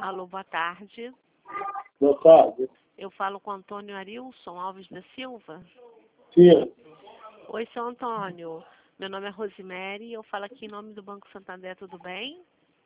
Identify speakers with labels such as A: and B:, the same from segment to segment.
A: Alô, boa tarde.
B: Boa tarde.
A: Eu falo com Antônio Arilson Alves da Silva.
B: Sim.
A: Oi, seu Antônio. Meu nome é Rosemary e eu falo aqui em nome do Banco Santander, tudo bem?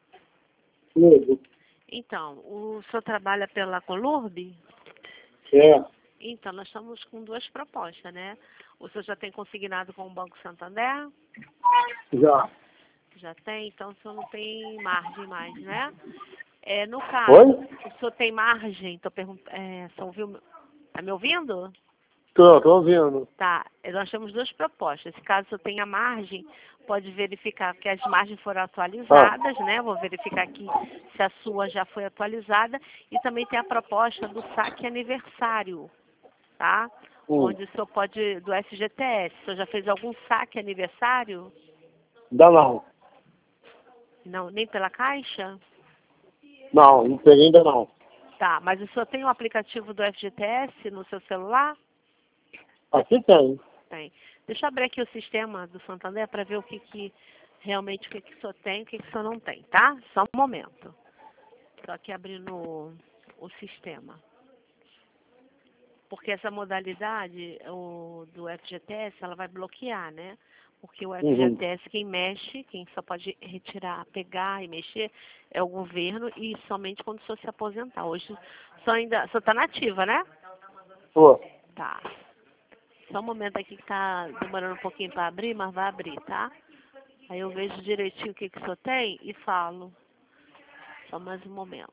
B: Tudo.
A: Então, o senhor trabalha pela Colurb?
B: É.
A: Então, nós estamos com duas propostas, né? O senhor já tem consignado com o Banco Santander?
B: Já.
A: Já tem? Então, o senhor não tem margem mais, né? No caso,
B: Oi?
A: o senhor tem margem? Tô perguntando, tá me ouvindo?
B: Tô ouvindo.
A: Tá, nós temos duas propostas. Se caso eu tenha margem, pode verificar que as margens foram atualizadas, né? Vou verificar aqui se a sua já foi atualizada. E também tem a proposta do saque aniversário, tá? Onde o senhor pode, do FGTS. O senhor já fez algum saque aniversário?
B: Dá não.
A: Não, nem pela Caixa?
B: Não peguei ainda não.
A: Tá, mas o senhor tem o aplicativo do FGTS no seu celular?
B: Aqui tem.
A: Tem. Deixa eu abrir aqui o sistema do Santander para ver o que realmente o que o senhor tem e o que o senhor não tem, tá? Só um momento. Estou aqui abrindo o sistema. Porque essa modalidade do FGTS, ela vai bloquear, né? Porque o FGTS, quem mexe, quem só pode retirar, pegar e mexer, é o governo e somente quando o senhor se aposentar. Hoje, o senhor está nativa, né?
B: Tô.
A: Tá. Só um momento aqui que tá demorando um pouquinho para abrir, mas vai abrir, tá? Aí eu vejo direitinho o que o senhor tem e falo. Só mais um momento.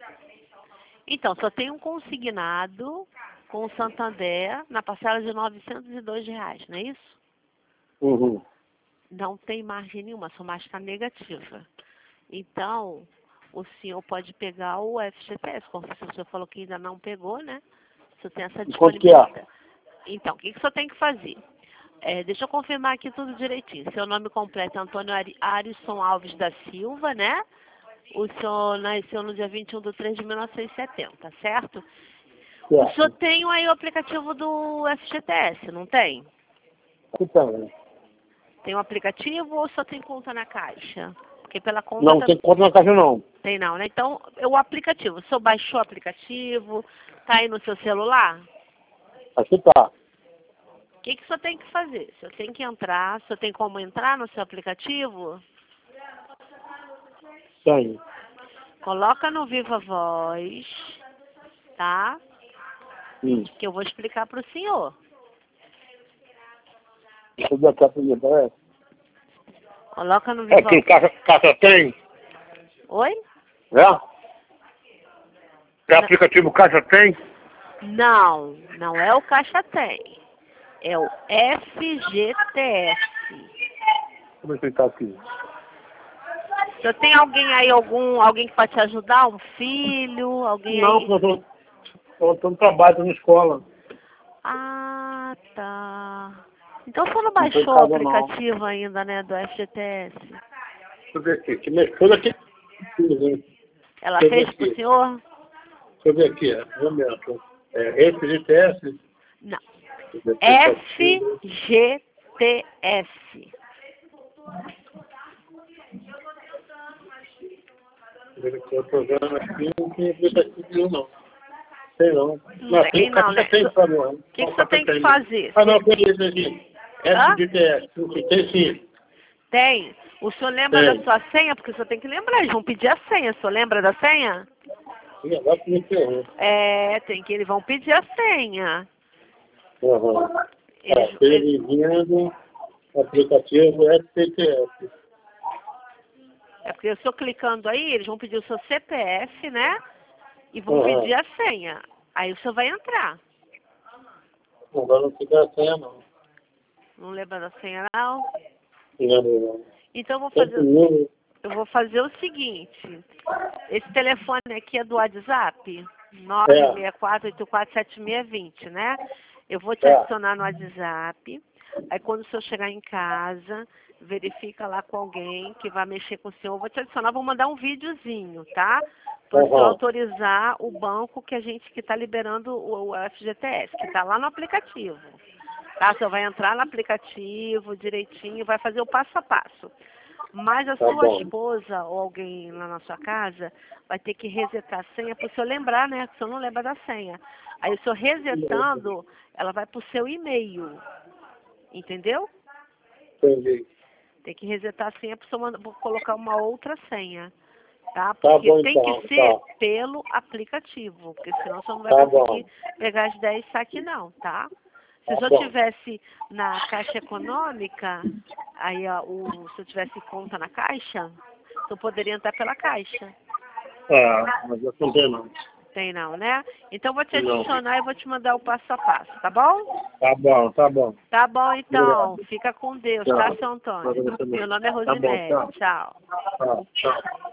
A: Então, só tem um consignado com o Santander na parcela de R$ 902, não é isso?
B: Uhum.
A: Não tem margem nenhuma, sua margem está negativa. Então, o senhor pode pegar o FGTS, como o senhor falou que ainda não pegou, né? O senhor tem essa
B: Quanto que é?
A: disponibilidade. Então, o que o senhor tem que fazer? Deixa eu confirmar aqui tudo direitinho. Seu nome completo é Antônio Arisson Alves da Silva, né? O senhor nasceu no dia 21/3/1970, certo? O senhor tem aí o aplicativo do FGTS, não tem?
B: Aqui tem.
A: Tem um aplicativo ou só tem conta na Caixa? Porque pela conta...
B: Não tem conta na caixa não.
A: Tem não, né? Então, o aplicativo. O senhor baixou o aplicativo? Tá aí no seu celular?
B: Aqui tá.
A: O que o senhor tem que fazer? O senhor tem que entrar, o senhor tem como entrar no seu aplicativo?
B: Tem.
A: Coloca no Viva Voz, tá? Que eu vou explicar para o senhor.
B: Deixa eu ver aqui a primeira.
A: Coloca no Viva
B: Aqui,
A: Voz.
B: caixa tem?
A: Oi?
B: É aplicativo Caixa tem?
A: Não, não é o Caixa Tem. É o FGTS.
B: Como é que tá aqui?
A: O senhor tem alguém aí, alguém que pode te ajudar? Um filho? Alguém
B: Não,
A: aí?
B: eu tô no trabalho, tô na escola.
A: Ah, tá. Então você não
B: Não tô em
A: baixou o
B: casa, não.
A: aplicativo ainda, né, do FGTS?
B: Deixa eu ver aqui. Que minha esposa aqui. Deixa
A: Ela
B: eu ver
A: fez pro
B: aqui.
A: senhor?
B: Deixa eu ver aqui. Um momento. FGTS.
A: Não. FGTS.
B: Eu tô vendo aqui, não tem aplicativo não. Tem não.
A: Não tem não, né?
B: Tem, por favor.
A: O que você tem que fazer?
B: Ah, não, tem esse aqui.
A: Hã?
B: FGTS. Tem sim.
A: Tem. O senhor lembra da sua senha? Porque o senhor tem que lembrar, eles vão pedir a senha. O senhor lembra da senha?
B: Sim, agora que me ferrou.
A: Eles vão pedir a senha.
B: Televisão, aplicativo FGTS.
A: É porque eu estou clicando aí, eles vão pedir o seu CPF, né? E vão pedir a senha. Aí o senhor vai entrar.
B: Agora não fica a senha, não.
A: Não lembra da senha, não?
B: Não.
A: Então eu vou fazer o seguinte. Esse telefone aqui é do WhatsApp? 964847620, né? Eu vou te adicionar no WhatsApp. Aí quando o senhor chegar em casa, verifica lá com alguém que vai mexer com o senhor. Eu vou te adicionar, vou mandar um videozinho, tá? Para o senhor autorizar o banco que está liberando o FGTS, que está lá no aplicativo. Tá? O senhor vai entrar no aplicativo direitinho, vai fazer o passo a passo. Mas a
B: Tá
A: sua
B: bom.
A: esposa ou alguém lá na sua casa vai ter que resetar a senha para o senhor lembrar, né? Que o senhor não lembra da senha. Aí o senhor resetando, ela vai para o seu e-mail. Entendeu?
B: Entendi.
A: Tem que resetar a senha para o senhor colocar uma outra senha. Tá?
B: Tá
A: Porque
B: bom,
A: tem
B: então.
A: que ser
B: Tá.
A: pelo aplicativo. Porque senão o senhor não vai
B: Tá
A: conseguir
B: bom.
A: pegar as 10 saques não, tá? Se o
B: Tá
A: senhor
B: bom.
A: tivesse na Caixa Econômica, aí ó, se eu tivesse conta na Caixa, o senhor poderia entrar pela Caixa.
B: Mas eu não tenho não.
A: Tem não, né? Então eu vou te
B: Não.
A: adicionar e vou te mandar o passo a passo, tá bom?
B: Tá bom, tá bom.
A: Tá bom então.
B: Obrigado.
A: Fica com Deus, tá,
B: Tchau.
A: seu
B: Pra
A: Antônio?
B: você também.
A: Meu nome é
B: Tá bom,
A: Rosinete.
B: tchau.
A: Tchau.
B: Tchau. Tchau.